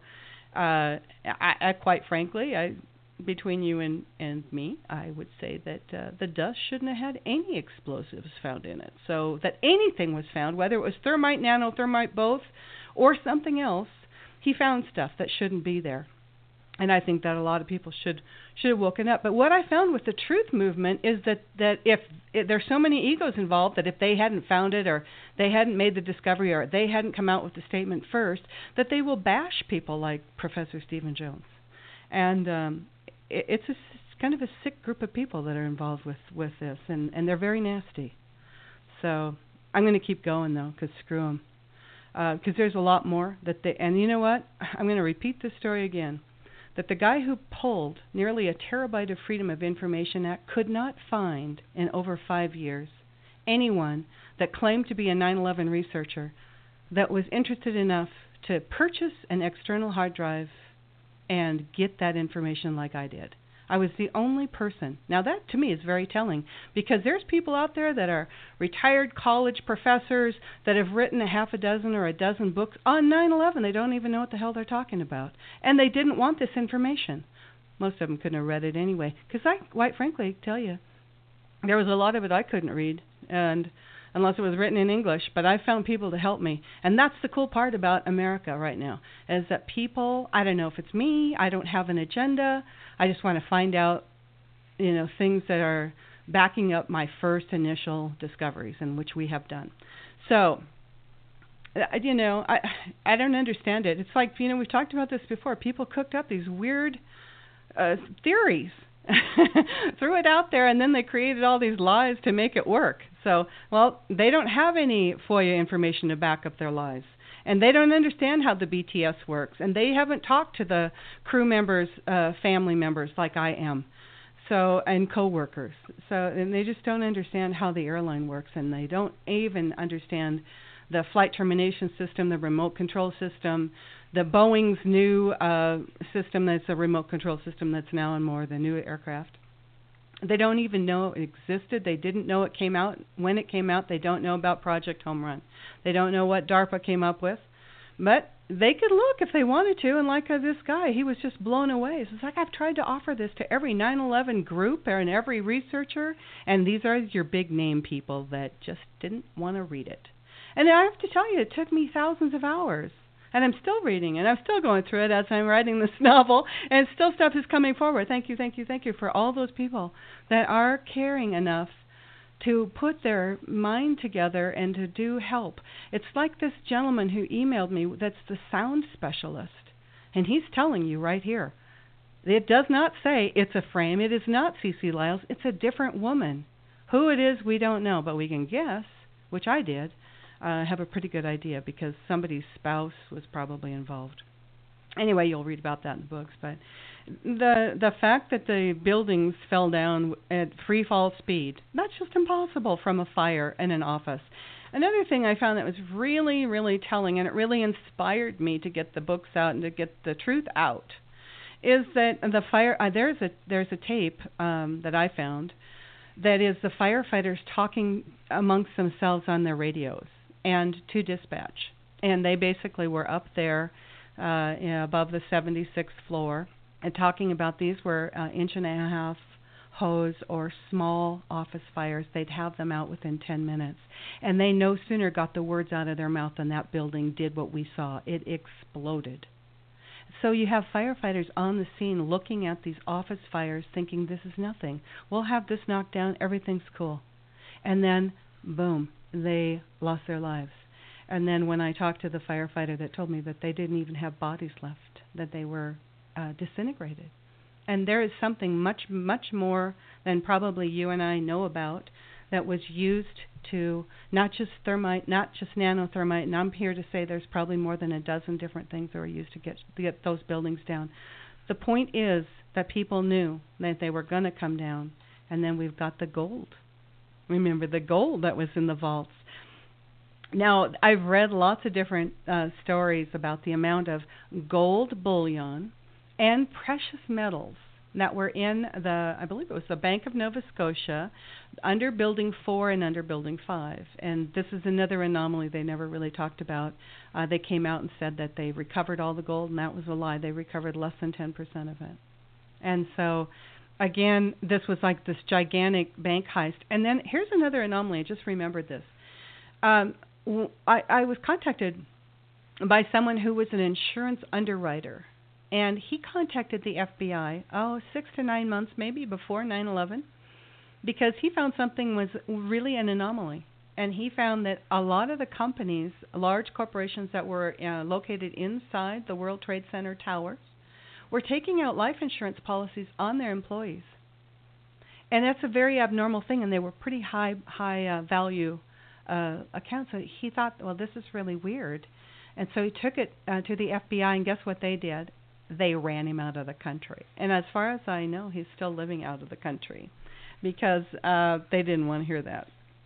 [SPEAKER 4] I quite frankly, between you and me, I would say that the dust shouldn't have had any explosives found in it. So that anything was found, whether it was thermite, nanothermite, both, or something else, he found stuff that shouldn't be there. And I think that a lot of people should have woken up. But what I found with the truth movement is that if there's so many egos involved, that if they hadn't found it, or they hadn't made the discovery, or they hadn't come out with the statement first, that they will bash people like Professor Stephen Jones. And it's kind of a sick group of people that are involved with this, and they're very nasty. So I'm going to keep going, though, because screw them. Because there's a lot more and you know what? I'm going to repeat this story again. That the guy who pulled nearly a terabyte of Freedom of Information Act could not find in over 5 years anyone that claimed to be a 9/11 researcher that was interested enough to purchase an external hard drive and get that information like I did. I was the only person. Now that to me is very telling, because there's people out there that are retired college professors that have written a half a dozen or a dozen books on 9/11. They don't even know what the hell they're talking about. And they didn't want this information. Most of them couldn't have read it anyway. Because I, quite frankly, tell you, there was a lot of it I couldn't read, and unless it was written in English, but I found people to help me. And that's the cool part about America right now, is that people, I don't know if it's me, I don't have an agenda, I just want to find out, things that are backing up my first initial discoveries, and which we have done. So, I don't understand it. It's like, we've talked about this before. People cooked up these weird theories, threw it out there, and then they created all these lies to make it work. So, well, they don't have any FOIA information to back up their lies. And they don't understand how the BTS works. And they haven't talked to the crew members, family members like I am. So, and coworkers. So, and they just don't understand how the airline works. And they don't even understand the flight termination system, the remote control system, the Boeing's new system that's a remote control system that's now in more of the new aircraft. They don't even know it existed. They didn't know it came out. When it came out, they don't know about Project Home Run. They don't know what DARPA came up with. But they could look if they wanted to, and like this guy, he was just blown away. So it's like, I've tried to offer this to every 9/11 group and every researcher, and these are your big name people that just didn't want to read it. And I have to tell you, it took me thousands of hours. And I'm still reading it. I'm still going through it as I'm writing this novel. And still stuff is coming forward. Thank you, thank you, thank you for all those people that are caring enough to put their mind together and to do help. It's like this gentleman who emailed me that's the sound specialist. And he's telling you right here. It does not say it's a frame. It is not CeCe Lyles. It's a different woman. Who it is, we don't know. But we can guess, which I did. Have a pretty good idea because somebody's spouse was probably involved. Anyway, you'll read about that in the books. But the fact that the buildings fell down at free fall speed, that's just impossible from a fire in an office. Another thing I found that was really, really telling, and it really inspired me to get the books out and to get the truth out, is that the fire. There's a tape that I found that is the firefighters talking amongst themselves on their radios and to dispatch. And they basically were up there above the 76th floor and talking about these were 1.5-inch hose or small office fires. They'd have them out within 10 minutes. And they no sooner got the words out of their mouth than that building did what we saw. It exploded. So you have firefighters on the scene looking at these office fires thinking this is nothing. We'll have this knocked down. Everything's cool. And then, boom, they lost their lives. And then when I talked to the firefighter that told me that they didn't even have bodies left, that they were disintegrated. And there is something much, much more than probably you and I know about that was used to not just thermite, not just nanothermite, and I'm here to say there's probably more than a dozen different things that were used to get those buildings down. The point is that people knew that they were going to come down, and then we've got the gold. Remember the gold that was in the vaults. Now, I've read lots of different stories about the amount of gold bullion and precious metals that were in I believe it was the Bank of Nova Scotia, under Building 4 and under Building 5. And this is another anomaly they never really talked about. They came out and said that they recovered all the gold, and that was a lie. They recovered less than 10% of it. And so, again, this was like this gigantic bank heist. And then here's another anomaly. I just remembered this. I was contacted by someone who was an insurance underwriter. And he contacted the FBI, 6 to 9 months maybe before 9/11, because he found something was really an anomaly. And he found that a lot of the companies, large corporations that were located inside the World Trade Center towers, were taking out life insurance policies on their employees. And that's a very abnormal thing, and they were pretty high value accounts. So he thought, well, this is really weird. And so he took it to the FBI, and guess what they did? They ran him out of the country. And as far as I know, he's still living out of the country because they didn't want to hear that.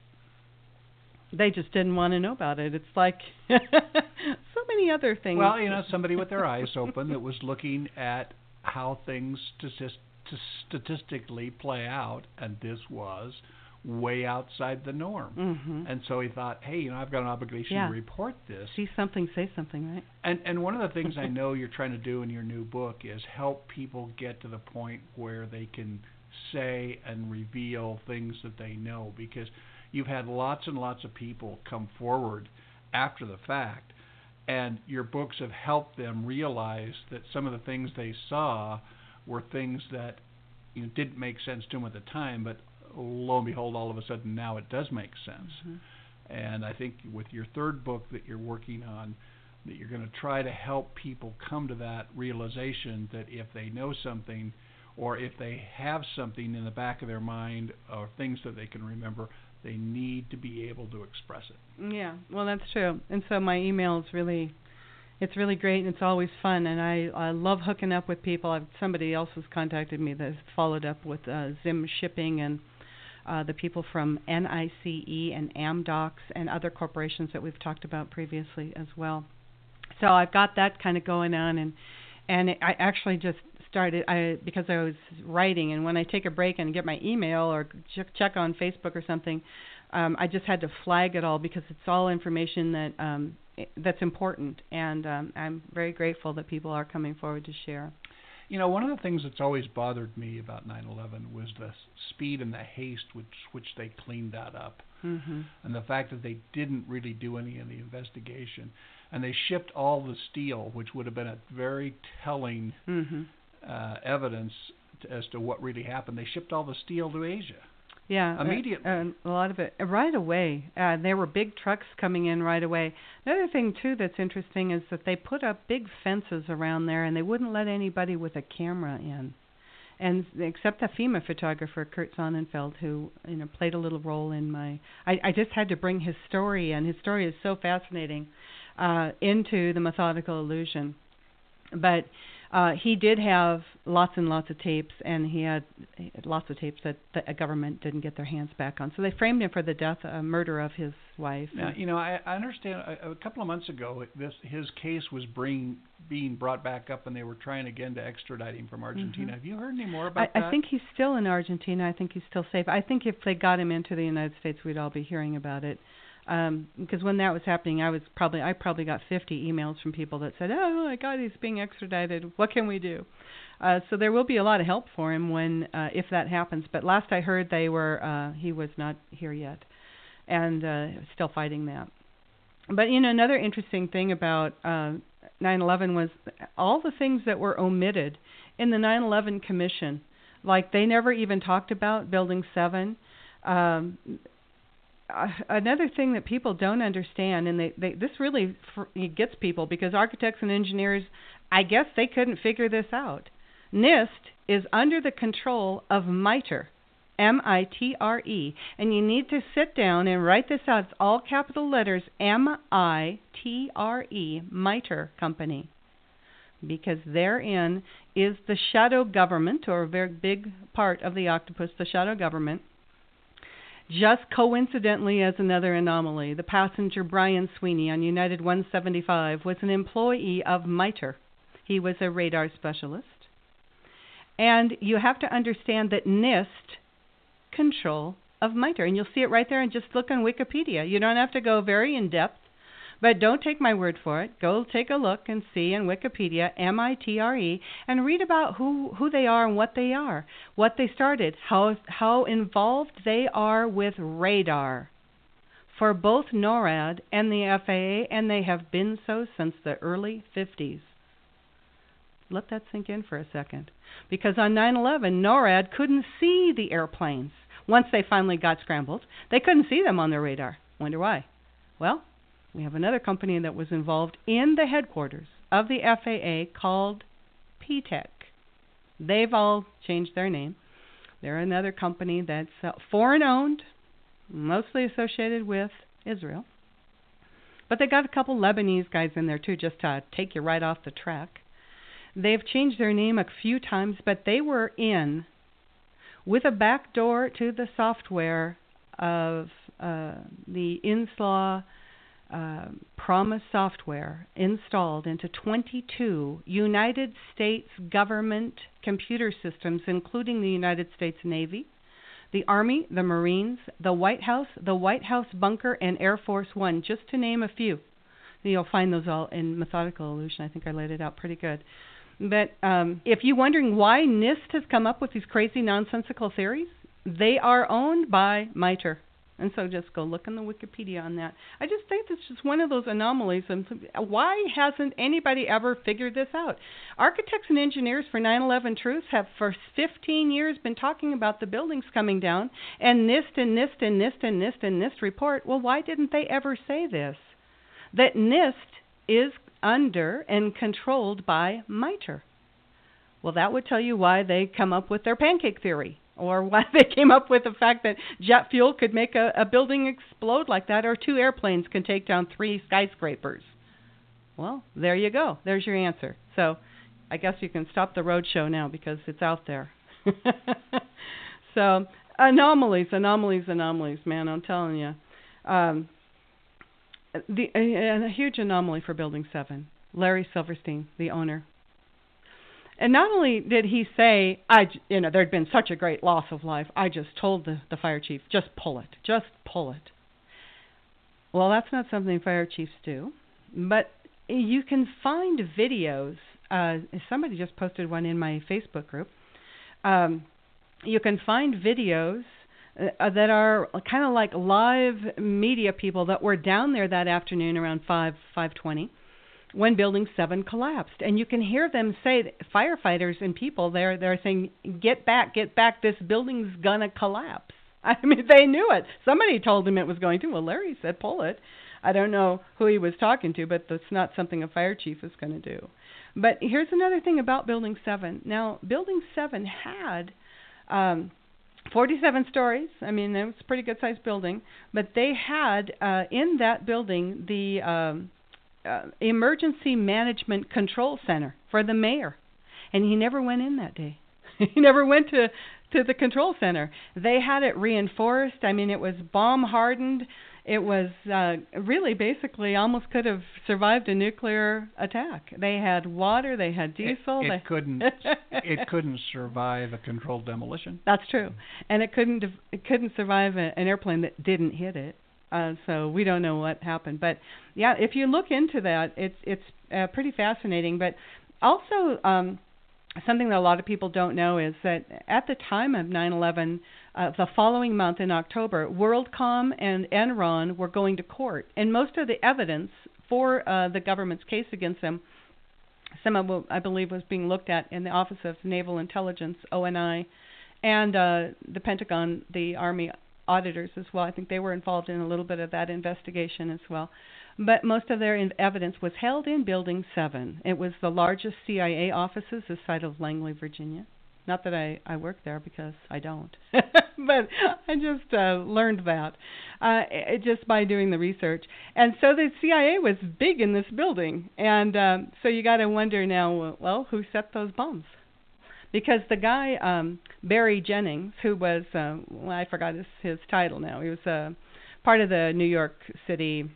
[SPEAKER 4] They just didn't want to know about it. It's like so many other things.
[SPEAKER 3] Well, somebody with their eyes open that was looking at how things statistically play out, and this was way outside the norm.
[SPEAKER 4] Mm-hmm.
[SPEAKER 3] And so he thought, hey, I've got an obligation to report this.
[SPEAKER 4] See something, say something, right?
[SPEAKER 3] And one of the things I know you're trying to do in your new book is help people get to the point where they can say and reveal things that they know, because you've had lots and lots of people come forward after the fact, and your books have helped them realize that some of the things they saw were things that didn't make sense to them at the time, but lo and behold, all of a sudden now it does make sense. Mm-hmm. And I think with your third book that you're working on, that you're going to try to help people come to that realization that if they know something, or if they have something in the back of their mind, or things that they can remember, they need to be able to express it.
[SPEAKER 4] Yeah, well, that's true. And so my email is it's really great, and it's always fun, and I love hooking up with people. Somebody else has contacted me that has followed up with Zim Shipping and the people from NICE and Amdocs and other corporations that we've talked about previously as well. So I've got that kind of going on, and I actually just started because I was writing, and when I take a break and get my email or check on Facebook or something, I just had to flag it all because it's all information that's important, and I'm very grateful that people are coming forward to share.
[SPEAKER 3] One of the things that's always bothered me about 9/11 was the speed and the haste which they cleaned that up.
[SPEAKER 4] Mm-hmm.
[SPEAKER 3] And the fact that they didn't really do any of the investigation. And they shipped all the steel, which would have been a very telling evidence as to what really happened. They shipped all the steel to Asia.
[SPEAKER 4] Yeah,
[SPEAKER 3] immediately.
[SPEAKER 4] A lot of it right away. There were big trucks coming in right away. Another thing too that's interesting is that they put up big fences around there, and they wouldn't let anybody with a camera in, and except the FEMA photographer Kurt Sonnenfeld, who played a little role in my. I just had to bring his story, and his story is so fascinating, into the Methodical Illusion, but. He did have lots and lots of tapes, and he had lots of tapes that the government didn't get their hands back on. So they framed him for the murder of his wife.
[SPEAKER 3] Now, I understand a couple of months ago, his case was being brought back up, and they were trying again to extradite him from Argentina. Have you heard any more about that?
[SPEAKER 4] I think he's still in Argentina. I think he's still safe. I think if they got him into the United States, we'd all be hearing about it. Because when that was happening, I probably got 50 emails from people that said, "Oh my God, he's being extradited. What can we do?" So there will be a lot of help for him when if that happens. But last I heard, he was not here yet, and still fighting that. But another interesting thing about 9/11 was all the things that were omitted in the 9/11 Commission. Like they never even talked about Building 7. Another thing that people don't understand, and this really it gets people because architects and engineers, I guess they couldn't figure this out. NIST is under the control of MITRE, M-I-T-R-E, and you need to sit down and write this out. It's all capital letters, M-I-T-R-E, MITRE Company, because therein is the shadow government, or a very big part of the octopus, the shadow government. Just coincidentally, as another anomaly, the passenger Brian Sweeney on United 175 was an employee of MITRE. He was a radar specialist. And you have to understand that NIST control of MITRE. And you'll see it right there, and just look on Wikipedia. You don't have to go very in-depth, but don't take my word for it. Go take a look and see in Wikipedia, M-I-T-R-E, and read about who they are and what they are, what they started, how involved they are with radar for both NORAD and the FAA, and they have been so since the early 50s. Let that sink in for a second. Because on 9/11, NORAD couldn't see the airplanes. Once they finally got scrambled, they couldn't see them on their radar. Wonder why? Well, we have another company that was involved in the headquarters of the FAA called P-TEC. They've all changed their name. They're another company that's foreign-owned, mostly associated with Israel. But they got a couple Lebanese guys in there, too, just to take you right off the track. They've changed their name a few times, but they were in with a back door to the software of the INSLAW Promise software installed into 22 United States government computer systems, including the United States Navy, the Army, the Marines, the White House Bunker, and Air Force One, just to name a few. You'll find those all in Methodical Illusion. I think I laid it out pretty good. But if you're wondering why NIST has come up with these crazy nonsensical theories, they are owned by MITRE. And so just go look in the Wikipedia on that. I just think it's just one of those anomalies. Why hasn't anybody ever figured this out? Architects and engineers for 9/11 Truth have for 15 years been talking about the buildings coming down, and NIST and NIST and NIST and NIST and NIST report. Well, why didn't they ever say this? That NIST is under and controlled by MITRE. Well, that would tell you why they come up with their pancake theory, or why they came up with the fact that jet fuel could make a building explode like that, or 2 airplanes can take down 3 skyscrapers. Well, there you go. There's your answer. So I guess you can stop the road show now because it's out there. So anomalies, man, I'm telling you. A huge anomaly for Building 7. Larry Silverstein, the owner. And not only did he say, there'd been such a great loss of life, I just told the fire chief, just pull it. Well, that's not something fire chiefs do. But you can find videos. Somebody just posted one in my Facebook group. You can find videos that are kind of like live media people that were down there that afternoon around 5:20 when Building 7 collapsed. And you can hear them say, firefighters and people, they're saying, get back, this building's going to collapse. I mean, they knew it. Somebody told them it was going to. Well, Larry said, pull it. I don't know who he was talking to, but that's not something a fire chief is going to do. But here's another thing about Building 7. Now, Building 7 had 47 stories. I mean, it was a pretty good-sized building. But they had in that building the Emergency Management Control Center for the mayor. And he never went in that day. He never went to the control center. They had it reinforced. I mean, it was bomb-hardened. It was really basically almost could have survived a nuclear attack. They had water. They had diesel.
[SPEAKER 3] It couldn't survive a controlled demolition.
[SPEAKER 4] That's true. And it couldn't survive an airplane that didn't hit it. So we don't know what happened. But, yeah, if you look into that, it's pretty fascinating. But also something that a lot of people don't know is that at the time of 9/11, the following month in October, WorldCom and Enron were going to court. And most of the evidence for the government's case against them. Some of what I believe was being looked at in the Office of Naval Intelligence, ONI, and the Pentagon, the Army auditors as well. I think they were involved in a little bit of that investigation as well. But most of their evidence was held in Building 7. It was the largest CIA offices, the site of Langley, Virginia. Not that I work there, because I don't. But I just learned that just by doing the research. And so the CIA was big in this building. And so you got to wonder now, well, who set those bombs? Because the guy, Barry Jennings, who was, I forgot his title now. He was part of the New York City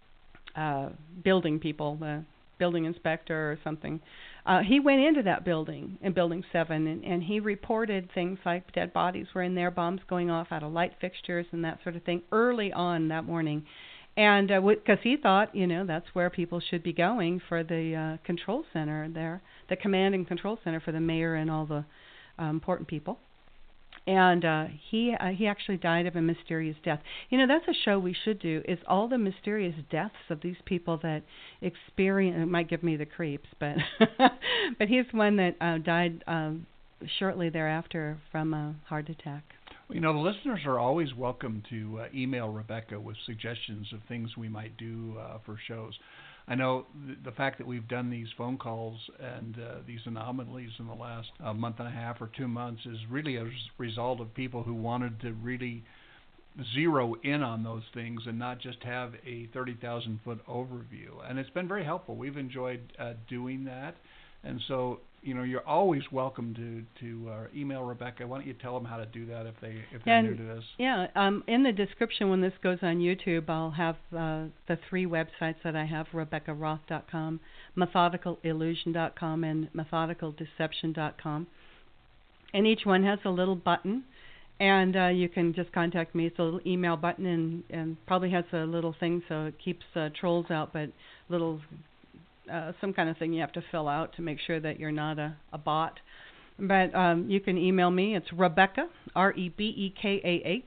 [SPEAKER 4] building people, the building inspector or something. He went into that building, in Building 7, and he reported things like dead bodies were in there, bombs going off out of light fixtures and that sort of thing early on that morning. And because he thought, that's where people should be going for the control center there, the command and control center for the mayor and all the important people. And he actually died of a mysterious death. That's a show we should do, is all the mysterious deaths of these people that experience. It might give me the creeps, but but he's one that died shortly thereafter from a heart attack.
[SPEAKER 3] The listeners are always welcome to email Rebecca with suggestions of things we might do for shows. I know the fact that we've done these phone calls and these anomalies in the last month and a half or 2 months is really a result of people who wanted to really zero in on those things and not just have a 30,000-foot overview. And it's been very helpful. We've enjoyed doing that. And so, you're always welcome to email Rebecca. Why don't you tell them how to do that if they're new to this?
[SPEAKER 4] Yeah, in the description when this goes on YouTube, I'll have the 3 websites that I have: RebeccaRoth.com, MethodicalIllusion.com, and MethodicalDeception.com. And each one has a little button, and you can just contact me. It's a little email button, and probably has a little thing so it keeps trolls out, but little some kind of thing you have to fill out to make sure that you're not a bot. But you can email me. It's Rebecca, REBEKAH,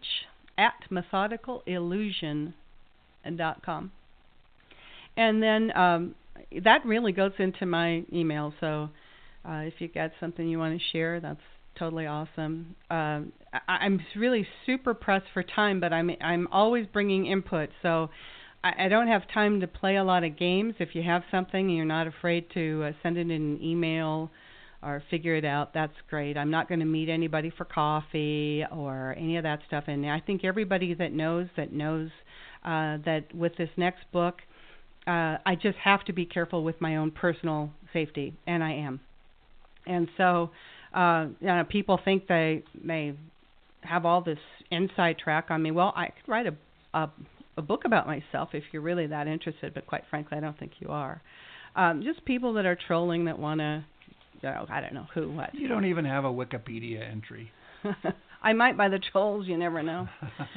[SPEAKER 4] @methodicalillusion.com. And then that really goes into my email. So if you got something you want to share, that's totally awesome. I'm really super pressed for time, but I'm always bringing input. So I don't have time to play a lot of games. If you have something and you're not afraid to send it in an email or figure it out, that's great. I'm not going to meet anybody for coffee or any of that stuff. And I think everybody that knows that with this next book, I just have to be careful with my own personal safety, and I am. And so people think they may have all this inside track on me. Well, I could write a book about myself if you're really that interested, but quite frankly, I don't think you are. Just people that are trolling that want to, I don't know who, what.
[SPEAKER 3] You don't even have a Wikipedia entry.
[SPEAKER 4] I might by the trolls, you never know.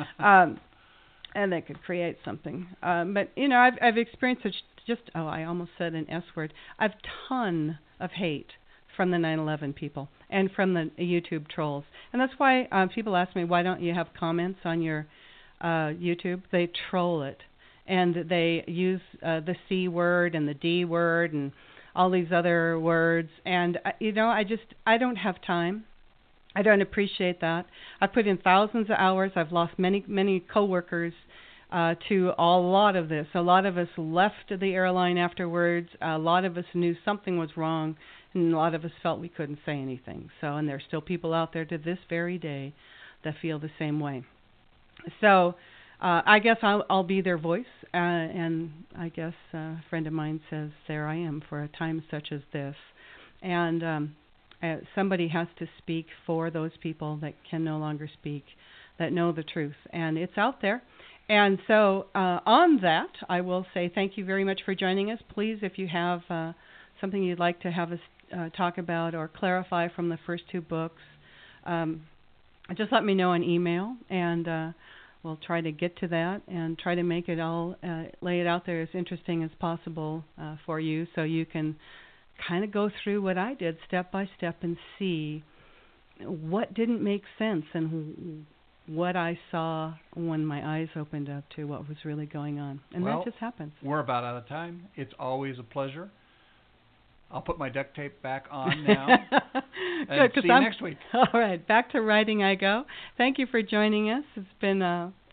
[SPEAKER 4] And they could create something. But, I've experienced I almost said an S word. I've ton of hate from the 9/11 people and from the YouTube trolls. And that's why people ask me, why don't you have comments on your YouTube? They troll it, and they use the C word and the D word and all these other words, and I don't have time. I don't appreciate that. I put in thousands of hours. I've lost many coworkers to a lot of this. A lot of us left the airline afterwards. A lot of us knew something was wrong, and a lot of us felt we couldn't say anything. So, and there's still people out there to this very day that feel the same way. So I guess I'll be their voice, and I guess a friend of mine says, there I am for a time such as this. And somebody has to speak for those people that can no longer speak, that know the truth, and it's out there. And so on that, I will say thank you very much for joining us. Please, if you have something you'd like to have us talk about or clarify from the first 2 books, just let me know on email, and we'll try to get to that and try to make it all, lay it out there as interesting as possible for you, so you can kind of go through what I did step by step and see what didn't make sense and what I saw when my eyes opened up to what was really going on. And that just happens.
[SPEAKER 3] We're about out of time. It's always a pleasure. I'll put my duct tape back on now. And
[SPEAKER 4] Good,
[SPEAKER 3] see you next week.
[SPEAKER 4] All right, back to writing I go. Thank you for joining us. It's been